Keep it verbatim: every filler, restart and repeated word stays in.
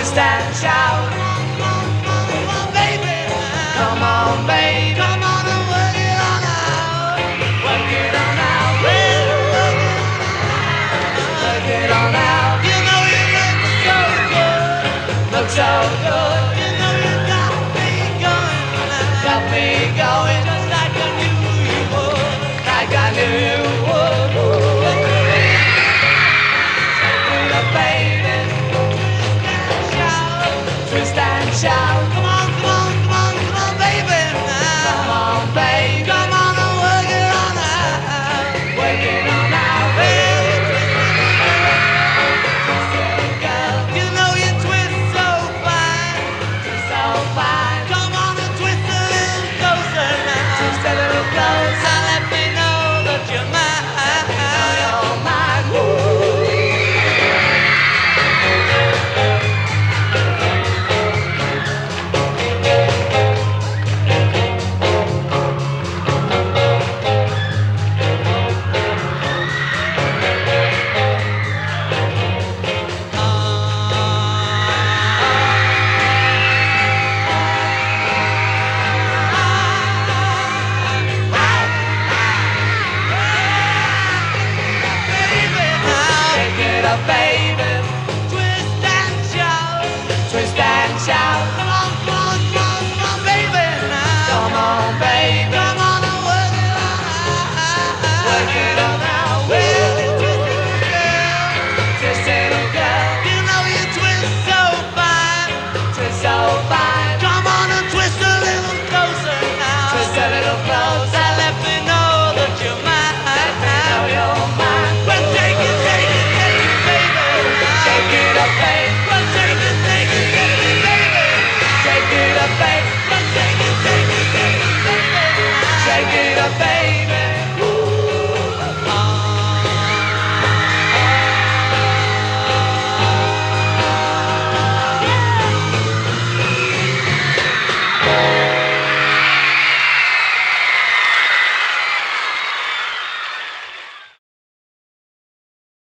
twist and shout. Come on, baby. Come on, baby. Come on and work it on out. Work it on out, baby. Work it on out. You know you look so good. Look so good.